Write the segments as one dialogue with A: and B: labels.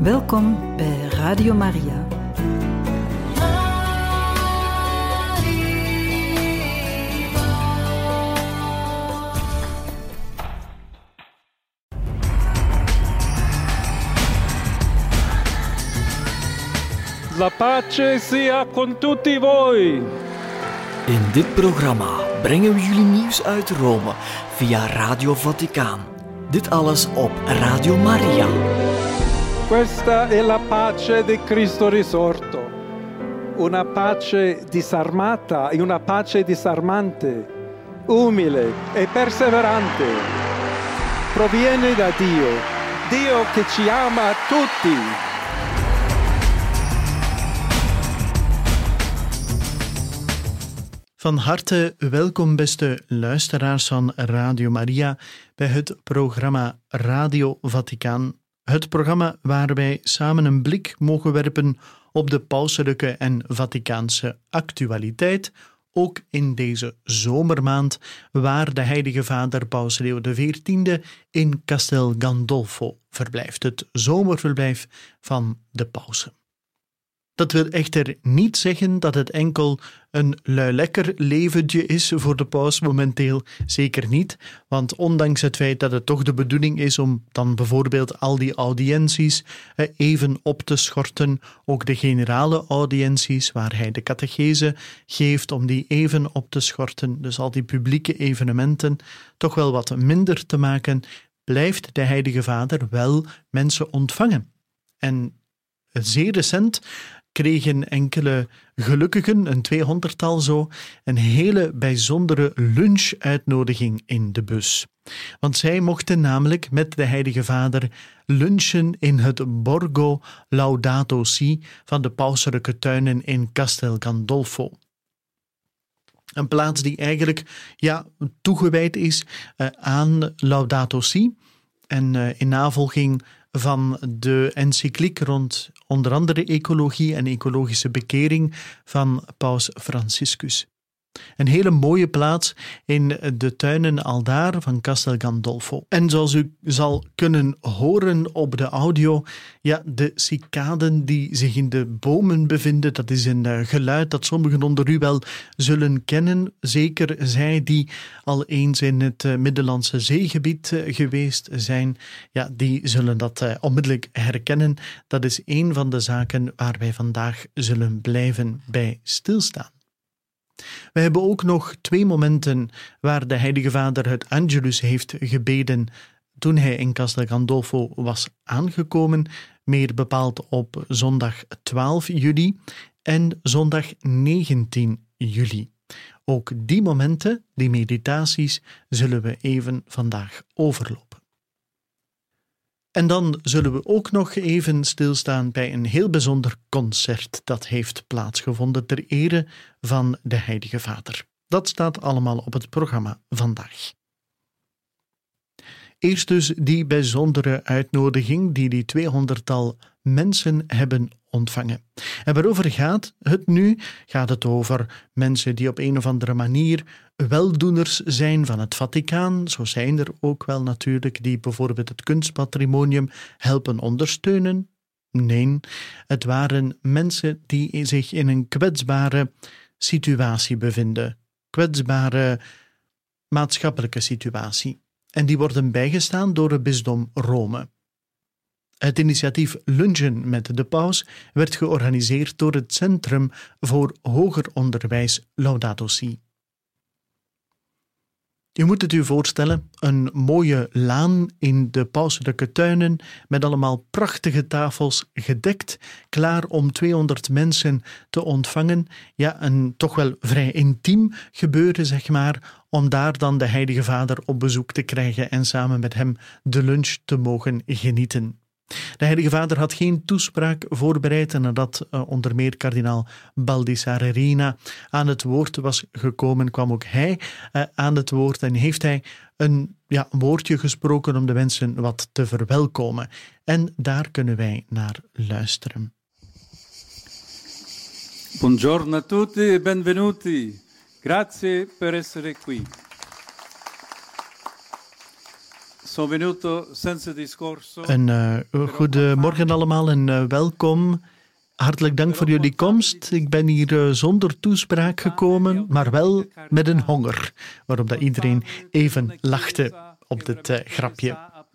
A: Welkom bij Radio Maria.
B: La pace sia con tutti voi.
C: In dit programma brengen we jullie nieuws uit Rome via Radio Vaticaan. Dit alles op Radio Maria.
B: Questa è la pace di Cristo risorto. Una pace disarmata e una pace disarmante, umile e perseverante. Proviene da Dio, Dio che ci ama tutti.
D: Van harte welkom, beste luisteraars van Radio Maria, bij het programma Radio Vaticaan. Het programma waar wij samen een blik mogen werpen op de pauselijke en Vaticaanse actualiteit, ook in deze zomermaand, waar de Heilige Vader Paus Leo XIV in Castel Gandolfo verblijft, het zomerverblijf van de pausen. Dat wil echter niet zeggen dat het enkel een luilekker leventje is voor de paus momenteel. Zeker niet, want ondanks het feit dat het toch de bedoeling is om dan bijvoorbeeld al die audiënties even op te schorten, ook de generale audiënties waar hij de catechese geeft, om die even op te schorten, dus al die publieke evenementen toch wel wat minder te maken, blijft de Heilige Vader wel mensen ontvangen. En zeer recent kregen enkele gelukkigen, een 200-tal zo, een hele bijzondere lunchuitnodiging in de bus. Want zij mochten namelijk met de Heilige Vader lunchen in het Borgo Laudato Si van de pauselijke tuinen in Castel Gandolfo. Een plaats die eigenlijk toegewijd is aan Laudato Si en in navolging van de encycliek rond onder andere ecologie en ecologische bekering van Paus Franciscus. Een hele mooie plaats in de tuinen aldaar van Castel Gandolfo. En zoals u zal kunnen horen op de audio, de cicaden die zich in de bomen bevinden, dat is een geluid dat sommigen onder u wel zullen kennen. Zeker zij die al eens in het Middellandse Zeegebied geweest zijn, die zullen dat onmiddellijk herkennen. Dat is een van de zaken waar wij vandaag zullen blijven bij stilstaan. We hebben ook nog 2 momenten waar de Heilige Vader het Angelus heeft gebeden toen hij in Castel Gandolfo was aangekomen, meer bepaald op zondag 12 juli en zondag 19 juli. Ook die momenten, die meditaties, zullen we even vandaag overlopen. En dan zullen we ook nog even stilstaan bij een heel bijzonder concert dat heeft plaatsgevonden ter ere van de Heilige Vader. Dat staat allemaal op het programma vandaag. Eerst dus die bijzondere uitnodiging die 200-tal mensen hebben ontvangen. En waarover gaat het nu? Gaat het over mensen die op een of andere manier weldoeners zijn van het Vaticaan? Zo zijn er ook wel natuurlijk die bijvoorbeeld het kunstpatrimonium helpen ondersteunen. Nee, het waren mensen die zich in een kwetsbare situatie bevinden. Kwetsbare maatschappelijke situatie. En die worden bijgestaan door het bisdom Rome. Het initiatief Lunchen met de Paus werd georganiseerd door het Centrum voor Hoger Onderwijs Laudato Si. Je moet het u voorstellen, een mooie laan in de pauselijke tuinen met allemaal prachtige tafels gedekt, klaar om 200 mensen te ontvangen. Een toch wel vrij intiem gebeuren, zeg maar, om daar dan de Heilige Vader op bezoek te krijgen en samen met hem de lunch te mogen genieten. De Heilige Vader had geen toespraak voorbereid en nadat onder meer kardinaal Baldissarerina aan het woord was gekomen, kwam ook hij aan het woord en heeft hij een woordje gesproken om de mensen wat te verwelkomen. En daar kunnen wij naar luisteren.
B: Buongiorno a tutti e benvenuti. Grazie per essere qui.
D: Goedemorgen allemaal en welkom. Hartelijk dank voor jullie komst. Ik ben hier zonder toespraak gekomen, maar wel met een honger, waarop dat iedereen even lachte op dit grapje.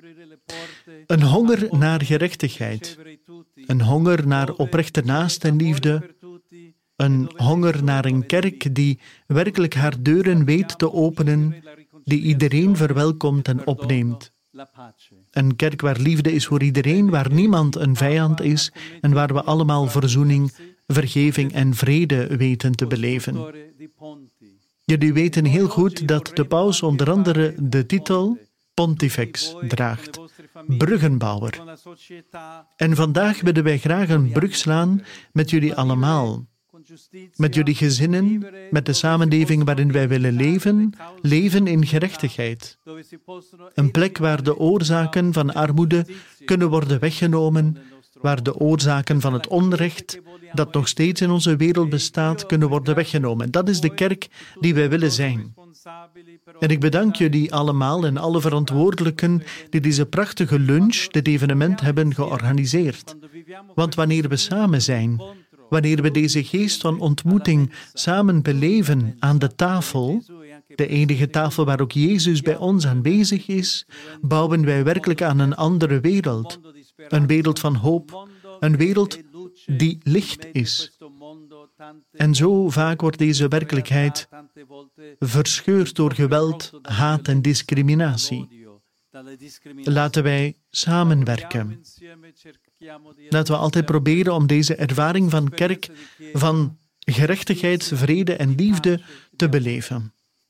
D: Een honger naar gerechtigheid, een honger naar oprechte naastenliefde, een honger naar een kerk die werkelijk haar deuren weet te openen, die iedereen verwelkomt en opneemt. Een kerk waar liefde is voor iedereen, waar niemand een vijand is en waar we allemaal verzoening, vergeving en vrede weten te beleven. Jullie weten heel goed dat de paus onder andere de titel Pontifex draagt, bruggenbouwer. En vandaag willen wij graag een brug slaan met jullie allemaal. Met jullie gezinnen, met de samenleving waarin wij willen leven, leven in gerechtigheid. Een plek waar de oorzaken van armoede kunnen worden weggenomen, waar de oorzaken van het onrecht dat nog steeds in onze wereld bestaat, kunnen worden weggenomen. Dat is de kerk die wij willen zijn. En ik bedank jullie allemaal en alle verantwoordelijken die deze prachtige lunch, dit evenement, hebben georganiseerd. Want wanneer we samen zijn, wanneer we deze geest van ontmoeting samen beleven aan de tafel, de enige tafel waar ook Jezus bij ons aanwezig is, bouwen wij werkelijk aan een andere wereld. Een wereld van hoop, een wereld die licht is. En zo vaak wordt deze werkelijkheid verscheurd door geweld, haat en discriminatie. Laten wij samenwerken. Laten we altijd proberen om deze ervaring van kerk, van gerechtigheid, vrede en liefde te beleven.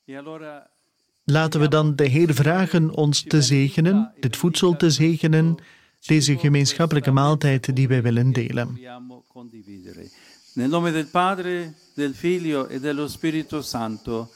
D: Laten we dan de Heer vragen ons te zegenen, dit voedsel te zegenen, deze gemeenschappelijke maaltijd die wij willen delen.
E: Nel nome del Padre, del Figlio e dello Spirito Santo.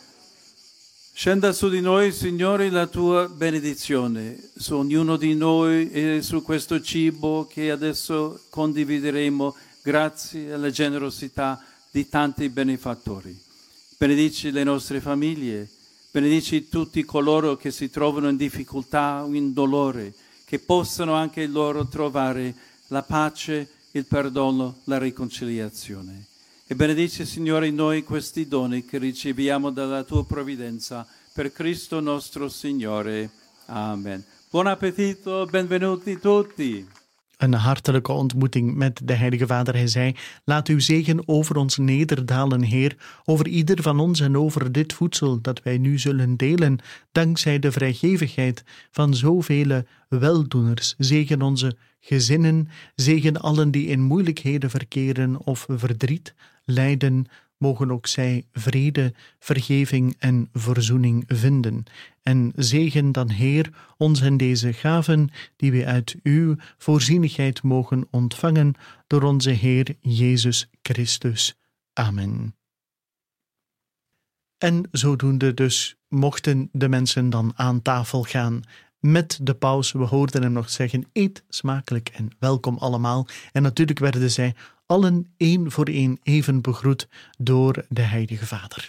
E: Scenda su di noi, Signore, la tua benedizione, su ognuno di noi e su questo cibo che adesso condivideremo grazie alla generosità di tanti benefattori. Benedici le nostre famiglie, benedici tutti coloro che si trovano in difficoltà o in dolore, che possano anche loro trovare la pace, il perdono, la riconciliazione. E benedici, Signore, in noi questi doni che riceviamo dalla tua provvidenza per Cristo nostro Signore. Amen. Buon appetito, benvenuti tutti.
D: Een hartelijke ontmoeting met de Heilige Vader. Hij zei, laat uw zegen over ons nederdalen, Heer, over ieder van ons en over dit voedsel dat wij nu zullen delen, dankzij de vrijgevigheid van zoveel weldoeners. Zegen onze gezinnen, zegen allen die in moeilijkheden verkeren of verdriet lijden, mogen ook zij vrede, vergeving en verzoening vinden. En zegen dan, Heer, ons en deze gaven die we uit uw voorzienigheid mogen ontvangen door onze Heer Jezus Christus. Amen. En zodoende dus mochten de mensen dan aan tafel gaan met de paus. We hoorden hem nog zeggen, eet smakelijk en welkom allemaal. En natuurlijk werden zij allen één voor één even begroet door de Heilige Vader.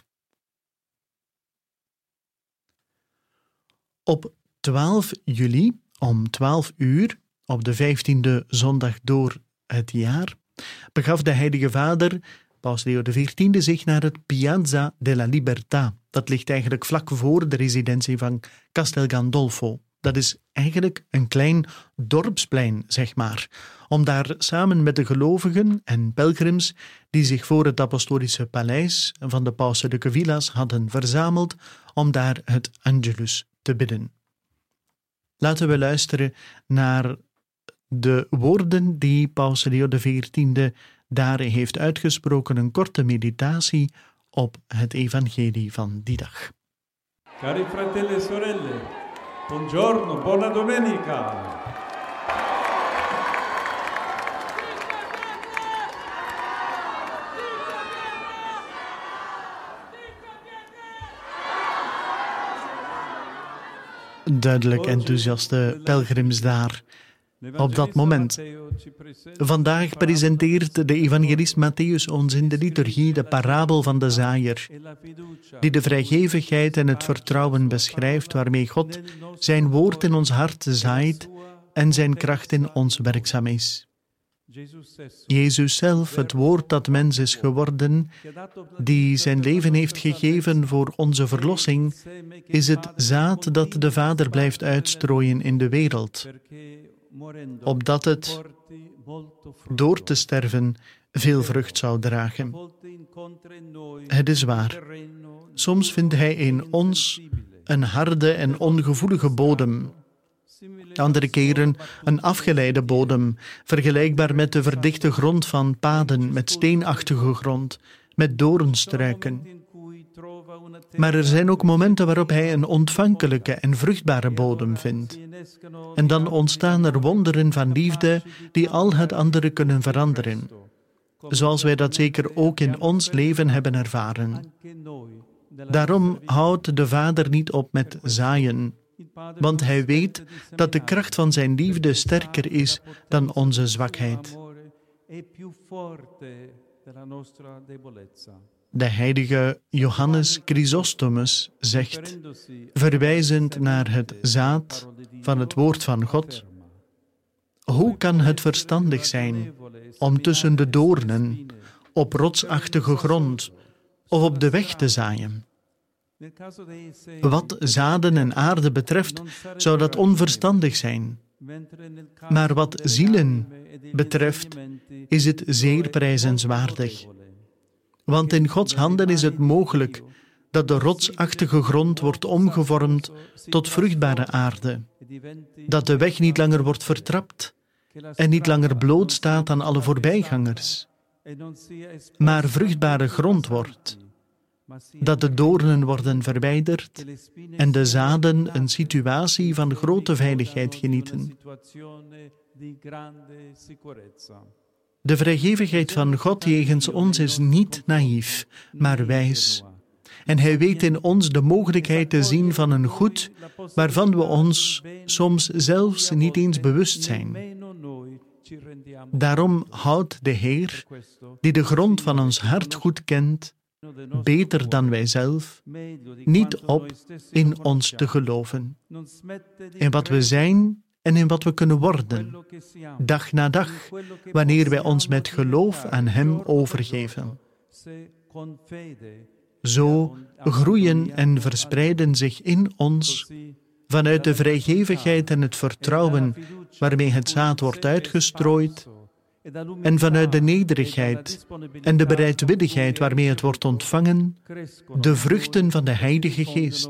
D: Op 12 juli om 12 uur, op de 15e zondag door het jaar, begaf de Heilige Vader, Paus Leo XIV, zich naar het Piazza della Libertà. Dat ligt eigenlijk vlak voor de residentie van Castel Gandolfo. Dat is eigenlijk een klein dorpsplein, zeg maar, om daar samen met de gelovigen en pelgrims die zich voor het apostolische paleis van de pauselijke villa's hadden verzameld, om daar het Angelus te bidden. Laten we luisteren naar de woorden die Paus Leo XIV daar heeft uitgesproken, een korte meditatie op het evangelie van die dag.
B: Cari fratelli e sorelle, buongiorno, buona domenica.
D: Duidelijk enthousiaste pelgrims daar. op dat moment. Vandaag presenteert de evangelist Mattheüs ons in de liturgie de parabel van de zaaier, die de vrijgevigheid en het vertrouwen beschrijft waarmee God zijn woord in ons hart zaait en zijn kracht in ons werkzaam is. Jezus zelf, het woord dat mens is geworden, die zijn leven heeft gegeven voor onze verlossing, is het zaad dat de Vader blijft uitstrooien in de wereld, opdat het, door te sterven, veel vrucht zou dragen. Het is waar. Soms vindt Hij in ons een harde en ongevoelige bodem. Andere keren een afgeleide bodem, vergelijkbaar met de verdichte grond van paden met steenachtige grond, met doornstruiken. Maar er zijn ook momenten waarop Hij een ontvankelijke en vruchtbare bodem vindt. En dan ontstaan er wonderen van liefde die al het andere kunnen veranderen. Zoals wij dat zeker ook in ons leven hebben ervaren. Daarom houdt de Vader niet op met zaaien, want Hij weet dat de kracht van zijn liefde sterker is dan onze zwakheid. De heilige Johannes Chrysostomus zegt, verwijzend naar het zaad van het woord van God: hoe kan het verstandig zijn om tussen de doornen, op rotsachtige grond of op de weg te zaaien? Wat zaden en aarde betreft, zou dat onverstandig zijn. Maar wat zielen betreft, is het zeer prijzenswaardig. Want in Gods handen is het mogelijk dat de rotsachtige grond wordt omgevormd tot vruchtbare aarde, dat de weg niet langer wordt vertrapt en niet langer bloot staat aan alle voorbijgangers, maar vruchtbare grond wordt, dat de doornen worden verwijderd en de zaden een situatie van grote veiligheid genieten. De vrijgevigheid van God jegens ons is niet naïef, maar wijs. En Hij weet in ons de mogelijkheid te zien van een goed waarvan we ons soms zelfs niet eens bewust zijn. Daarom houdt de Heer, die de grond van ons hart goed kent, beter dan wij zelf, niet op in ons te geloven. In wat we zijn en in wat we kunnen worden, dag na dag, wanneer wij ons met geloof aan Hem overgeven. Zo groeien en verspreiden zich in ons, vanuit de vrijgevigheid en het vertrouwen waarmee het zaad wordt uitgestrooid, en vanuit de nederigheid en de bereidwilligheid waarmee het wordt ontvangen, de vruchten van de Heilige Geest,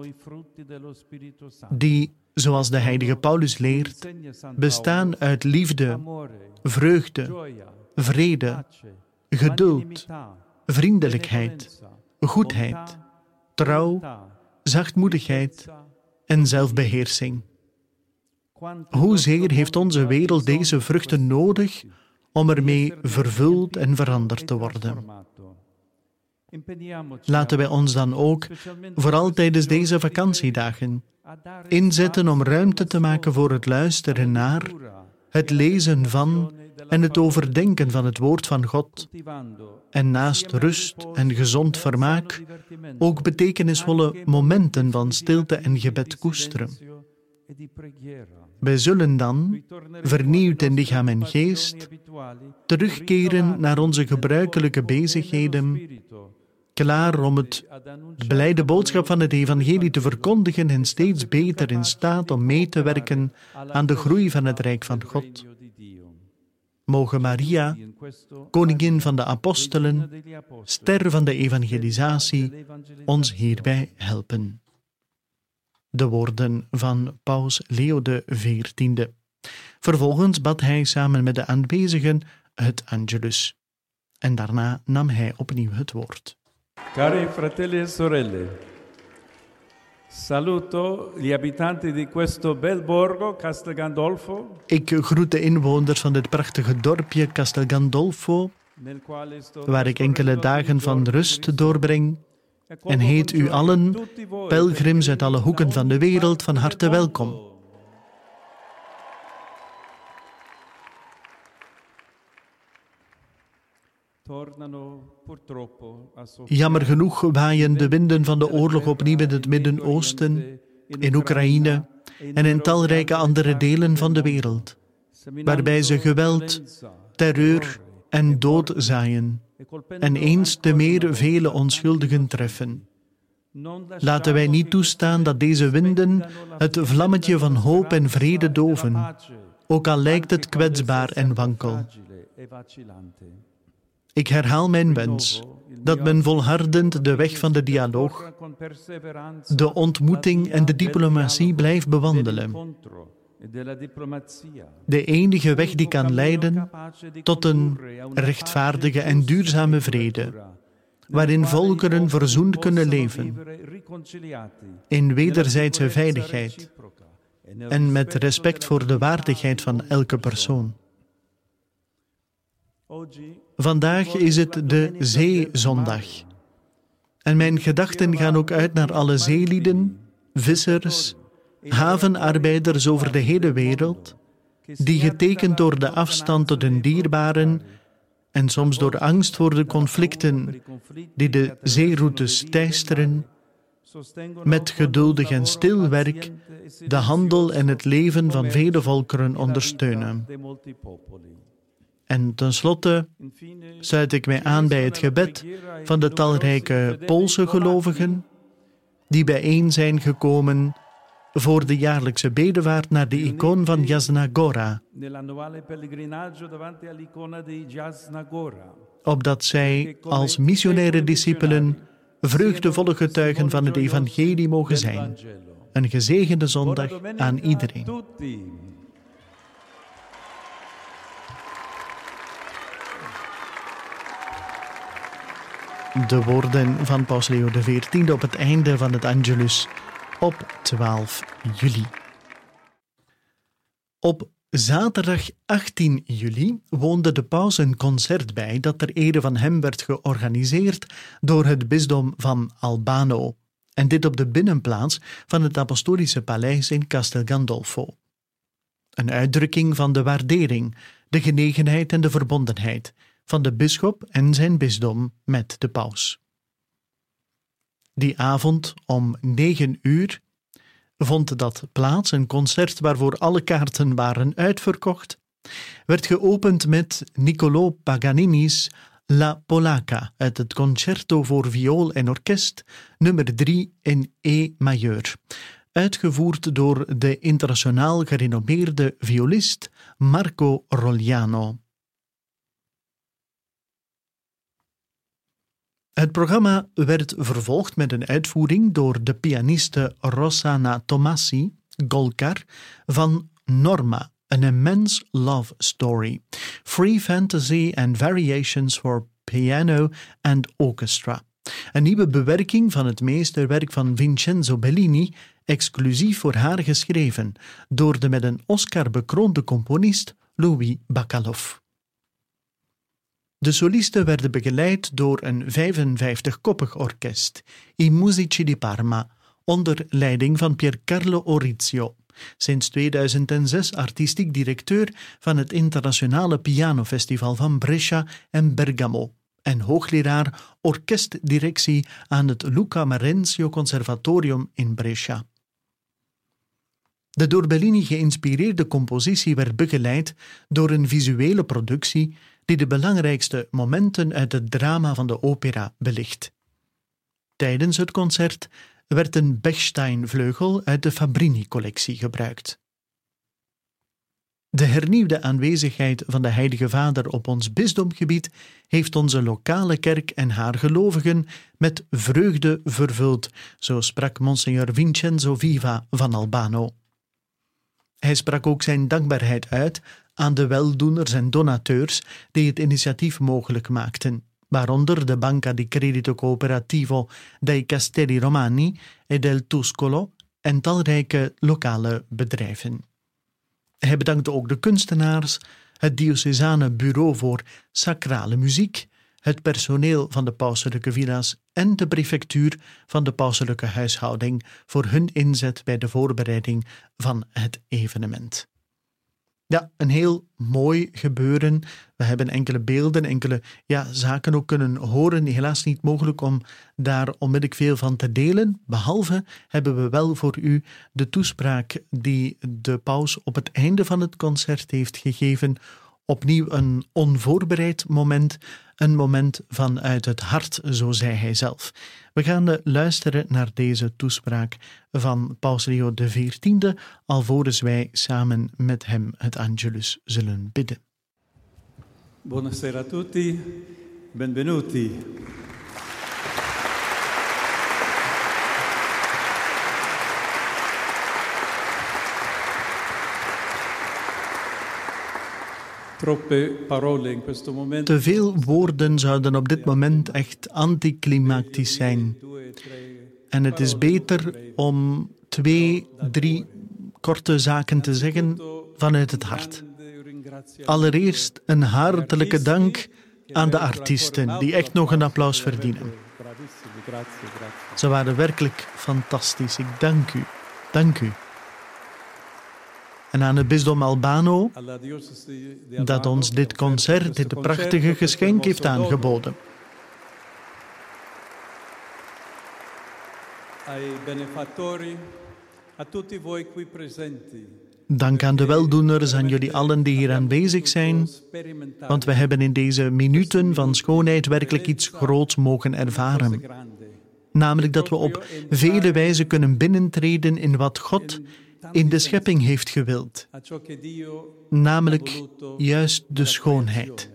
D: die, zoals de heilige Paulus leert, bestaan uit liefde, vreugde, vrede, geduld, vriendelijkheid, goedheid, trouw, zachtmoedigheid en zelfbeheersing. Hoezeer heeft onze wereld deze vruchten nodig om ermee vervuld en veranderd te worden? Laten wij ons dan ook, vooral tijdens deze vakantiedagen, inzetten om ruimte te maken voor het luisteren naar, het lezen van en het overdenken van het woord van God, en naast rust en gezond vermaak ook betekenisvolle momenten van stilte en gebed koesteren. Wij zullen dan, vernieuwd in lichaam en geest, terugkeren naar onze gebruikelijke bezigheden, klaar om de blijde boodschap van het evangelie te verkondigen en steeds beter in staat om mee te werken aan de groei van het Rijk van God. Mogen Maria, koningin van de apostelen, ster van de evangelisatie, ons hierbij helpen. De woorden van Paus Leo XIV. Vervolgens bad hij samen met de aanwezigen het Angelus. En daarna nam hij opnieuw het woord.
E: Cari fratelli e sorelle, saluto gli abitanti di questo bel borgo Castel Gandolfo.
D: Ik groet de inwoners van dit prachtige dorpje Castel Gandolfo, waar ik enkele dagen van rust doorbreng, en heet u allen, pelgrims uit alle hoeken van de wereld, van harte welkom. Jammer genoeg waaien de winden van de oorlog opnieuw in het Midden-Oosten, in Oekraïne en in talrijke andere delen van de wereld, waarbij ze geweld, terreur en dood zaaien en eens te meer vele onschuldigen treffen. Laten wij niet toestaan dat deze winden het vlammetje van hoop en vrede doven, ook al lijkt het kwetsbaar en wankel. Ik herhaal mijn wens dat men volhardend de weg van de dialoog, de ontmoeting en de diplomatie blijft bewandelen. De enige weg die kan leiden tot een rechtvaardige en duurzame vrede, waarin volkeren verzoend kunnen leven, in wederzijdse veiligheid en met respect voor de waardigheid van elke persoon. Vandaag is het de Zeezondag. En mijn gedachten gaan ook uit naar alle zeelieden, vissers, havenarbeiders over de hele wereld, die getekend door de afstand tot hun dierbaren en soms door angst voor de conflicten die de zeeroutes teisteren, met geduldig en stil werk de handel en het leven van vele volkeren ondersteunen. En tenslotte sluit ik mij aan bij het gebed van de talrijke Poolse gelovigen die bijeen zijn gekomen voor de jaarlijkse bedevaart naar de icoon van Jasna Góra, opdat zij als missionaire discipelen vreugdevolle getuigen van het evangelie mogen zijn. Een gezegende zondag aan iedereen. De woorden van Paus Leo XIV op het einde van het Angelus op 12 juli. Op zaterdag 18 juli woonde de paus een concert bij dat ter ere van hem werd georganiseerd door het bisdom van Albano, en dit op de binnenplaats van het apostolische paleis in Castel Gandolfo. Een uitdrukking van de waardering, de genegenheid en de verbondenheid van de bisschop en zijn bisdom met de paus. Die avond om 9 uur vond dat plaats, een concert waarvoor alle kaarten waren uitverkocht, werd geopend met Niccolò Paganini's La Polacca uit het Concerto voor viool en orkest, nummer 3 in E majeur, uitgevoerd door de internationaal gerenommeerde violist Marco Rogliano. Het programma werd vervolgd met een uitvoering door de pianiste Rossana Tomassi, Golkar, van Norma, An Immense Love Story, Free Fantasy and Variations for Piano and Orchestra. Een nieuwe bewerking van het meesterwerk van Vincenzo Bellini, exclusief voor haar geschreven, door de met een Oscar bekroonde componist Louis Bacalov. De solisten werden begeleid door een 55-koppig orkest, I Musici di Parma, onder leiding van Piercarlo Orizio, sinds 2006 artistiek directeur van het Internationale Pianofestival van Brescia en Bergamo en hoogleraar orkestdirectie aan het Luca Marenzio Conservatorium in Brescia. De door Bellini geïnspireerde compositie werd begeleid door een visuele productie die de belangrijkste momenten uit het drama van de opera belicht. Tijdens het concert werd een Bechstein-vleugel uit de Fabrini-collectie gebruikt. De hernieuwde aanwezigheid van de Heilige Vader op ons bisdomgebied heeft onze lokale kerk en haar gelovigen met vreugde vervuld, zo sprak Monsignor Vincenzo Viva van Albano. Hij sprak ook zijn dankbaarheid uit aan de weldoeners en donateurs die het initiatief mogelijk maakten, waaronder de Banca di Credito Cooperativo dei Castelli Romani e del Tuscolo en talrijke lokale bedrijven. Hij bedankte ook de kunstenaars, het diocesane bureau voor sacrale muziek, het personeel van de pauselijke villa's en de prefectuur van de pauselijke huishouding voor hun inzet bij de voorbereiding van het evenement. Ja, een heel mooi gebeuren. We hebben enkele beelden, enkele zaken ook kunnen horen. Helaas niet mogelijk om daar onmiddellijk veel van te delen. Behalve hebben we wel voor u de toespraak die de paus op het einde van het concert heeft gegeven. Opnieuw een onvoorbereid moment, een moment vanuit het hart, zo zei hij zelf. We gaan luisteren naar deze toespraak van Paus Leo XIV, alvorens wij samen met hem het Angelus zullen bidden.
E: Buonasera a tutti, benvenuti.
D: Te veel woorden zouden op dit moment echt anticlimactisch zijn. En het is beter om 2, 3 korte zaken te zeggen vanuit het hart. Allereerst een hartelijke dank aan de artiesten, die echt nog een applaus verdienen. Ze waren werkelijk fantastisch. Ik dank u. Dank u. En aan het bisdom Albano, dat ons dit concert, dit prachtige geschenk heeft aangeboden. Dank aan de weldoeners, aan jullie allen die hier aanwezig zijn, want we hebben in deze minuten van schoonheid werkelijk iets groots mogen ervaren. Namelijk dat we op vele wijzen kunnen binnentreden in wat God in de schepping heeft gewild, namelijk juist de schoonheid.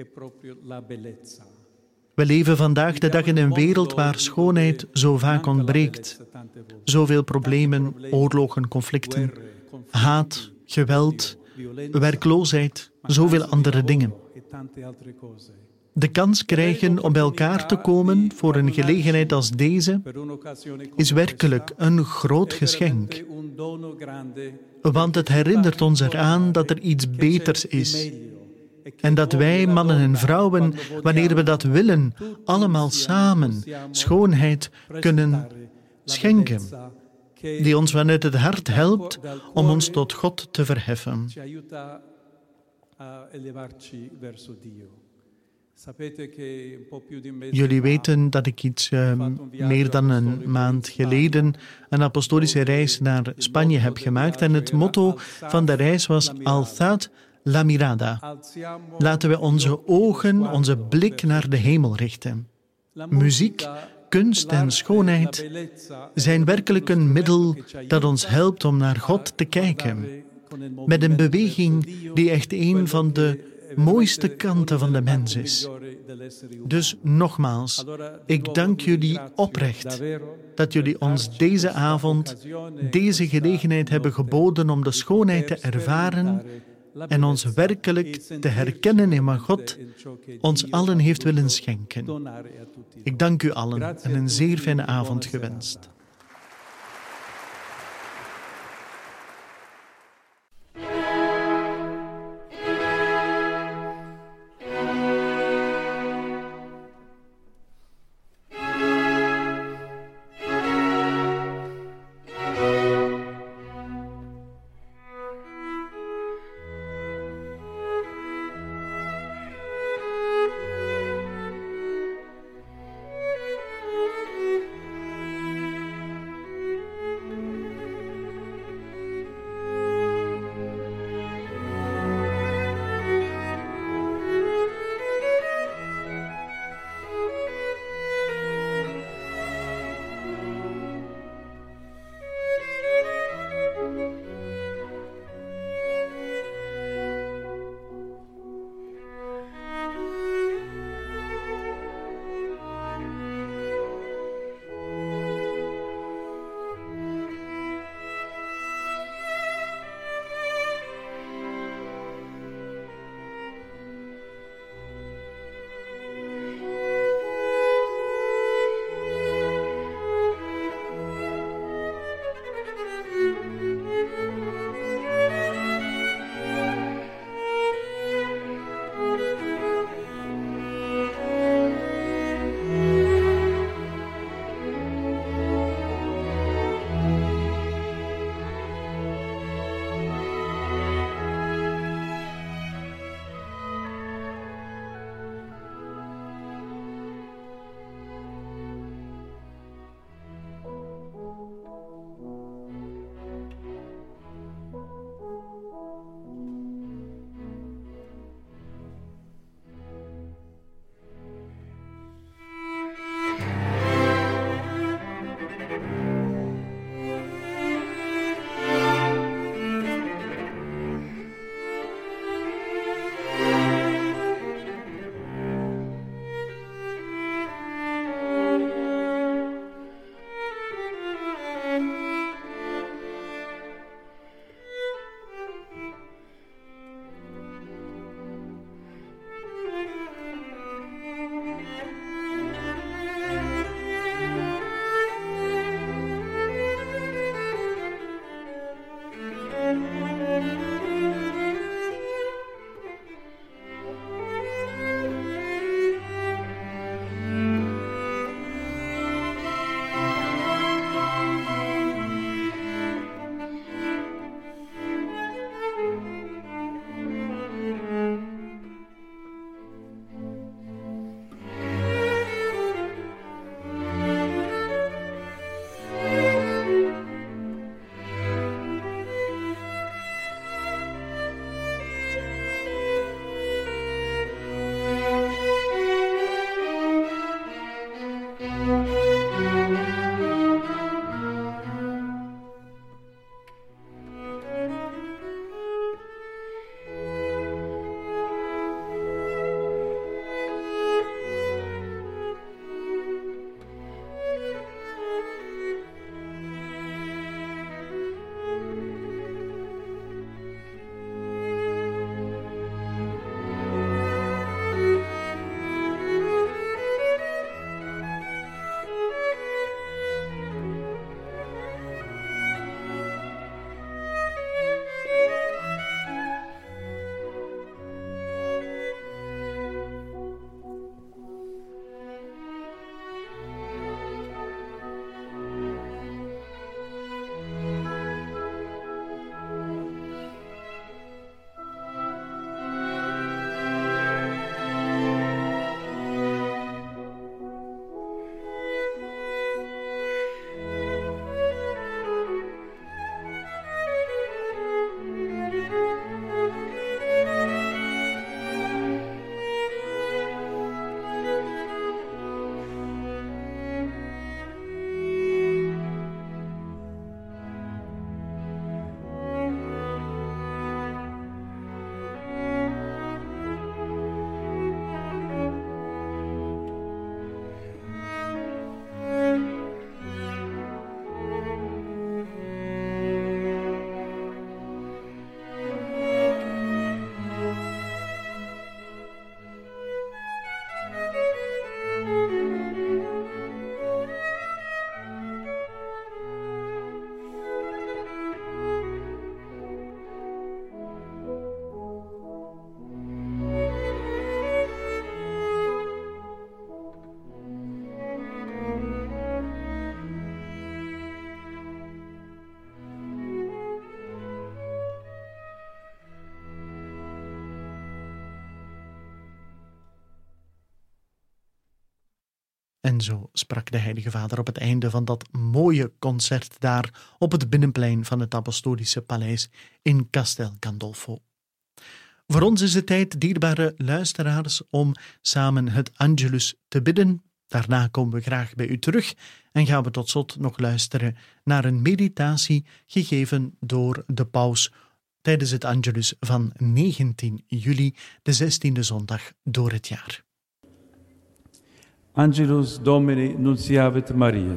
D: We leven vandaag de dag in een wereld waar schoonheid zo vaak ontbreekt. Zoveel problemen, oorlogen, conflicten, haat, geweld, werkloosheid, zoveel andere dingen. De kans krijgen om bij elkaar te komen voor een gelegenheid als deze is werkelijk een groot geschenk. Want het herinnert ons eraan dat er iets beters is. En dat wij, mannen en vrouwen, wanneer we dat willen, allemaal samen schoonheid kunnen schenken, die ons vanuit het hart helpt om ons tot God te verheffen. Jullie weten dat ik iets meer dan een maand geleden een apostolische reis naar Spanje heb gemaakt en het motto van de reis was Alzad la mirada. Laten we onze ogen, onze blik naar de hemel richten. Muziek, kunst en schoonheid zijn werkelijk een middel dat ons helpt om naar God te kijken. Met een beweging die echt een van de mooiste kanten van de mens is. Dus nogmaals, ik dank jullie oprecht dat jullie ons deze avond, deze gelegenheid hebben geboden om de schoonheid te ervaren en ons werkelijk te herkennen in wat God ons allen heeft willen schenken. Ik dank u allen en een zeer fijne avond gewenst. En zo sprak de Heilige Vader op het einde van dat mooie concert daar op het binnenplein van het Apostolische Paleis in Castel Gandolfo. Voor ons is het tijd, dierbare luisteraars, om samen het Angelus te bidden. Daarna komen we graag bij u terug en gaan we tot slot nog luisteren naar een meditatie gegeven door de paus tijdens het Angelus van 19 juli, de 16e zondag door het jaar.
E: Angelus Domini nunciavit Maria.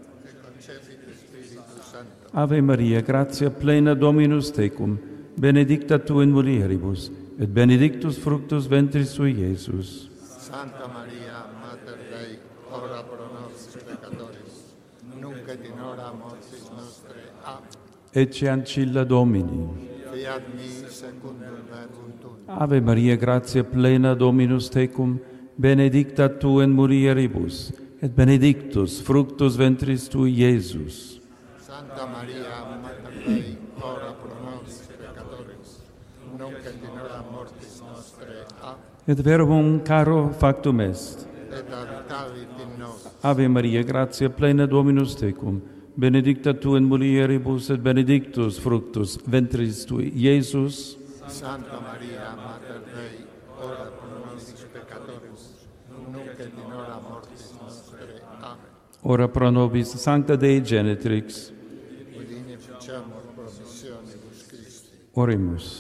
E: Ave Maria, gratia plena Dominus tecum, benedicta tu in mulieribus, et benedictus fructus ventris tui, Iesus.
F: Santa Maria, Mater Dei, ora pro nobis peccatoribus, nunc et in hora mortis nostre. Amen.
E: Ecce ancilla Domini.
F: Fiat mi secundum verbum tuum.
E: Ave Maria, gratia plena Dominus tecum, benedicta tu in mulieribus, et benedictus fructus ventris tui, Iesus.
F: Santa Maria, Mater Dei, ora pro nobis peccatoribus, nunc et in hora mortis nostre. Amen.
E: Et verbum caro factum est.
F: Et habitavit in nos.
E: Ave Maria, gratia plena Dominus tecum, benedicta tu in mulieribus, et benedictus fructus ventris tui, Iesus.
F: Santa Maria, Mater Dei, ora pro nobis peccatoribus, nunc et in hora mortis nostre. Amen.
E: Ora pro nobis Sancta Dei Genetrix.
F: Udine ficiamur promissionibus Christi.
E: Oremus.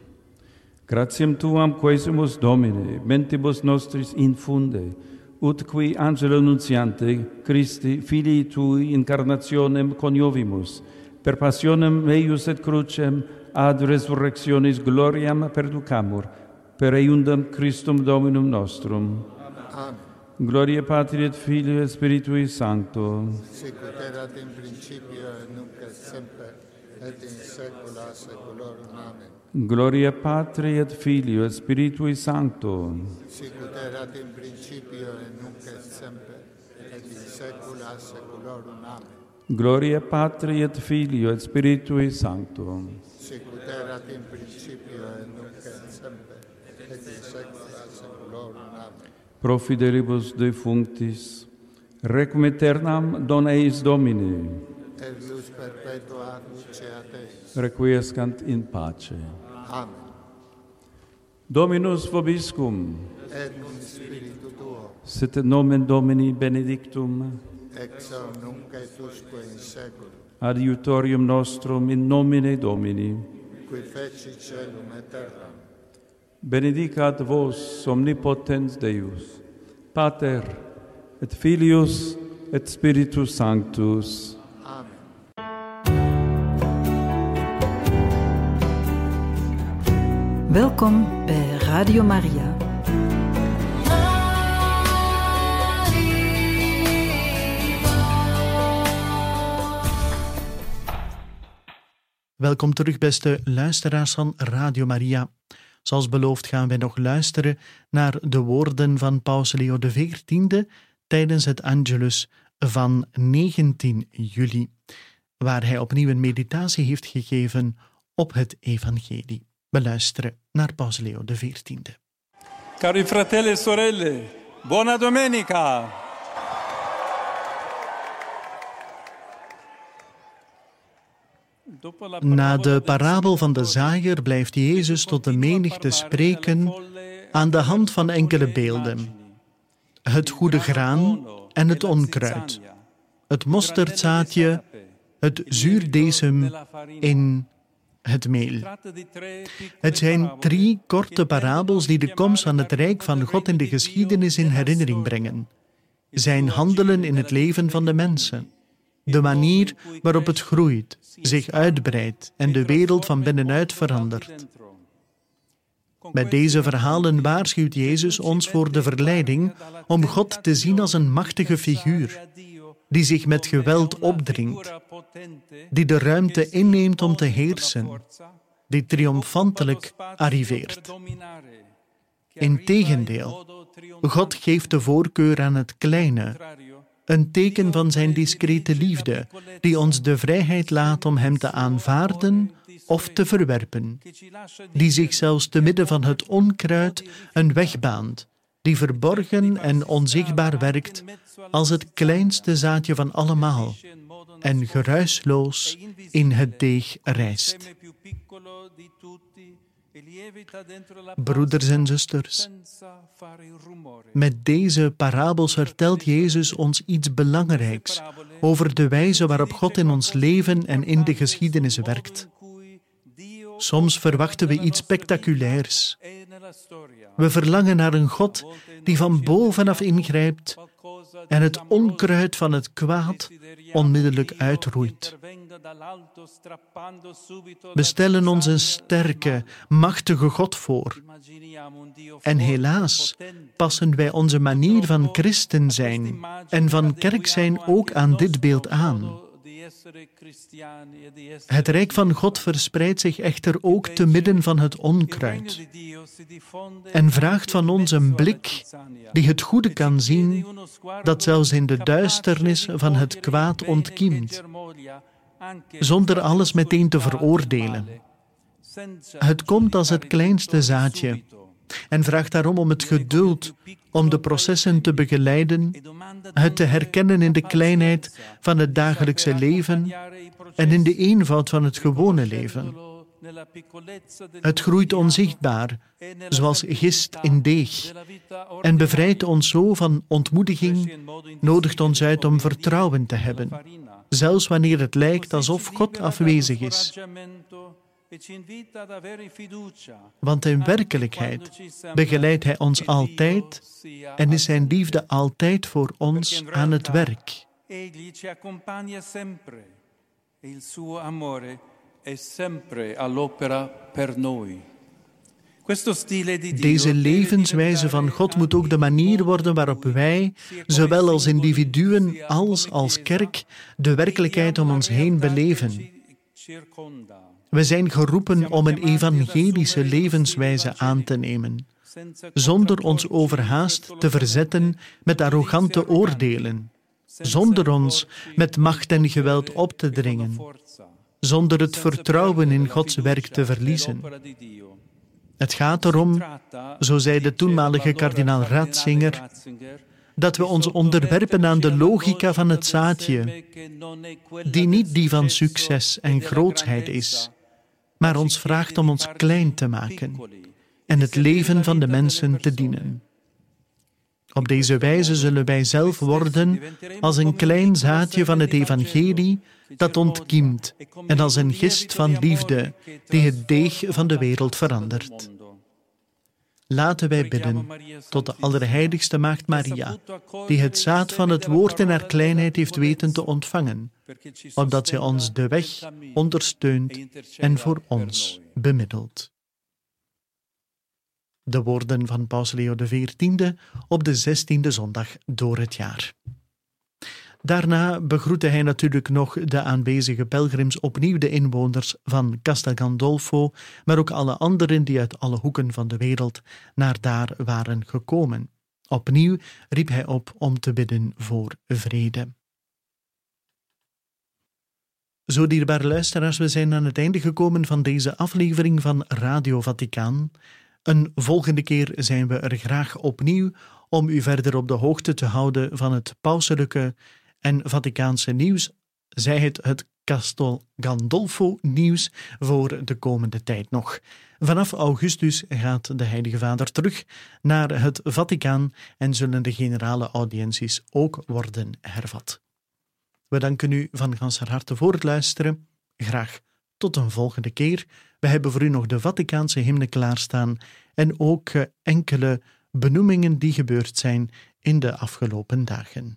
E: Gratiam tuam quaesimus Domine, mentibus nostris infunde, ut qui angelo nuntiante Christi, filii tui incarnationem coniovimus, per passionem eius et crucem ad resurrectionis gloriam perducamur, per eiundam Christum Dominum nostrum.
F: Amen.
E: Gloria Patri et Filii et Spiritui Sancto.
F: Sic ut erat in principio et nunc et semper, et in saecula saeculorum. Amen.
E: Gloria Patri et Filii et Spiritui Sancto.
F: Sic ut erat in principio et nunc et semper, et in saecula saeculorum. Amen.
E: Gloria Patri et Filii et Spiritui Sancto.
F: Sic ut erat in principio et nunc et semper, et in saecula saeculorum. Amen.
E: Pro fidelibus defunctis, requiem aeternam dona eis Domine,
F: Et lux perpetua luceat eis.
E: requiescant in pace.
F: Amen.
E: Dominus vobiscum,
F: Et cum spiritu tuo,
E: sit nomen Domini benedictum,
F: ex hoc nunc et usque in saeculum,
E: adiutorium nostrum in nomine Domini.
F: qui feci caelum et terram.
E: Benedicat vos omnipotens Deus, Pater et Filius et Spiritus Sanctus.
F: Amen.
A: Welkom bij Radio Maria.
D: Welkom terug, beste luisteraars van Radio Maria. Zoals beloofd gaan wij nog luisteren naar de woorden van Paus Leo XIV tijdens het Angelus van 19 juli, waar hij opnieuw een meditatie heeft gegeven op het Evangelie. We luisteren naar Paus Leo XIV.
E: Cari fratelli e sorelle, buona domenica!
D: Na de parabel van de zaaier blijft Jezus tot de menigte spreken aan de hand van enkele beelden. Het goede graan en het onkruid, het mosterdzaadje, het zuurdesem in het meel. Het zijn 3 korte parabels die de komst van het Rijk van God in de geschiedenis in herinnering brengen. Zijn handelen in het leven van de mensen. De manier waarop het groeit, zich uitbreidt en de wereld van binnenuit verandert. Met deze verhalen waarschuwt Jezus ons voor de verleiding om God te zien als een machtige figuur, die zich met geweld opdringt, die de ruimte inneemt om te heersen, die triomfantelijk arriveert. Integendeel, God geeft de voorkeur aan het kleine, een teken van zijn discrete liefde, die ons de vrijheid laat om hem te aanvaarden of te verwerpen, die zich zelfs te midden van het onkruid een weg baant die verborgen en onzichtbaar werkt als het kleinste zaadje van allemaal en geruisloos in het deeg rijst. Broeders en zusters, met deze parabels vertelt Jezus ons iets belangrijks over de wijze waarop God in ons leven en in de geschiedenis werkt. Soms verwachten we iets spectaculairs. We verlangen naar een God die van bovenaf ingrijpt en het onkruid van het kwaad onmiddellijk uitroeit. We stellen ons een sterke, machtige God voor. En helaas passen wij onze manier van christen zijn en van kerk zijn ook aan dit beeld aan. Het rijk van God verspreidt zich echter ook te midden van het onkruid en vraagt van ons een blik die het goede kan zien, dat zelfs in de duisternis van het kwaad ontkiemt, zonder alles meteen te veroordelen. Het komt als het kleinste zaadje en vraagt daarom om het geduld om de processen te begeleiden, het te herkennen in de kleinheid van het dagelijkse leven en in de eenvoud van het gewone leven. Het groeit onzichtbaar, zoals gist in deeg, en bevrijdt ons zo van ontmoediging, nodigt ons uit om vertrouwen te hebben, zelfs wanneer het lijkt alsof God afwezig is. Want in werkelijkheid begeleidt Hij ons altijd en is Zijn liefde altijd voor ons aan het werk. Deze levenswijze van God moet ook de manier worden waarop wij, zowel als individuen als kerk, de werkelijkheid om ons heen beleven. We zijn geroepen om een evangelische levenswijze aan te nemen, zonder ons overhaast te verzetten met arrogante oordelen, zonder ons met macht en geweld op te dringen, zonder het vertrouwen in Gods werk te verliezen. Het gaat erom, zo zei de toenmalige kardinaal Ratzinger, dat we ons onderwerpen aan de logica van het zaadje, die niet die van succes en grootsheid is, maar ons vraagt om ons klein te maken en het leven van de mensen te dienen. Op deze wijze zullen wij zelf worden als een klein zaadje van het evangelie dat ontkiemt en als een gist van liefde die het deeg van de wereld verandert. Laten wij bidden tot de Allerheiligste Maagd Maria, die het zaad van het woord in haar kleinheid heeft weten te ontvangen, opdat zij ons de weg ondersteunt en voor ons bemiddelt. De woorden van Paus Leo XIV op de 16e zondag door het jaar. Daarna begroette hij natuurlijk nog de aanwezige pelgrims, opnieuw de inwoners van Castel Gandolfo, maar ook alle anderen die uit alle hoeken van de wereld naar daar waren gekomen. Opnieuw riep hij op om te bidden voor vrede. Zo, dierbare luisteraars, we zijn aan het einde gekomen van deze aflevering van Radio Vaticaan. Een volgende keer zijn we er graag opnieuw om u verder op de hoogte te houden van het pauselijke en Vaticaanse nieuws, zij het Castel Gandolfo nieuws voor de komende tijd nog. Vanaf augustus gaat de Heilige Vader terug naar het Vaticaan en zullen de generale audiënties ook worden hervat. We danken u van ganser harte voor het luisteren. Graag tot een volgende keer. We hebben voor u nog de Vaticaanse hymne klaarstaan en ook enkele benoemingen die gebeurd zijn in de afgelopen dagen.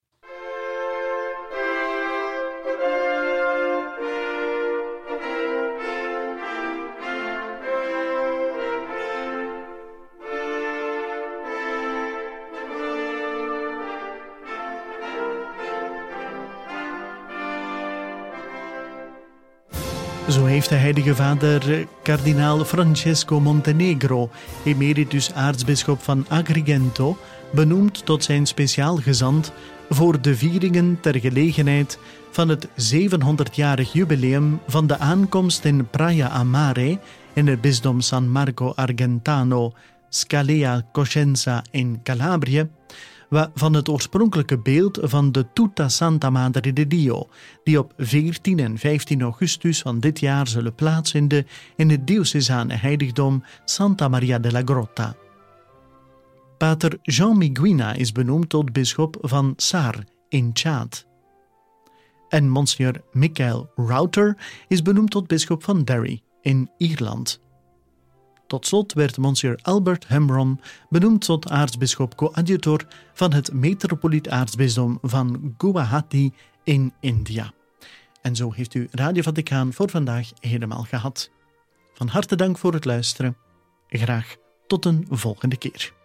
D: Zo heeft de Heilige Vader kardinaal Francesco Montenegro, emeritus aartsbisschop van Agrigento, benoemd tot zijn speciaal gezant voor de vieringen ter gelegenheid van het 700-jarig jubileum van de aankomst in Praia a Mare in het bisdom San Marco Argentano Scalea Coscienza in Calabrië, van het oorspronkelijke beeld van de Tutta Santa Madre di Dio, die op 14 en 15 augustus van dit jaar zullen plaatsvinden in het diocesane heiligdom Santa Maria della Grotta. Pater Jean Miguina is benoemd tot bisschop van Sarre in Tjaad. En Monsignor Michael Router is benoemd tot bisschop van Derry in Ierland. Tot slot werd Monsignor Albert Hemron benoemd tot aartsbisschop coadjutor van het metropoliet-aartsbisdom van Guwahati in India. En zo heeft u Radio Vaticaan voor vandaag helemaal gehad. Van harte dank voor het luisteren. Graag tot een volgende keer.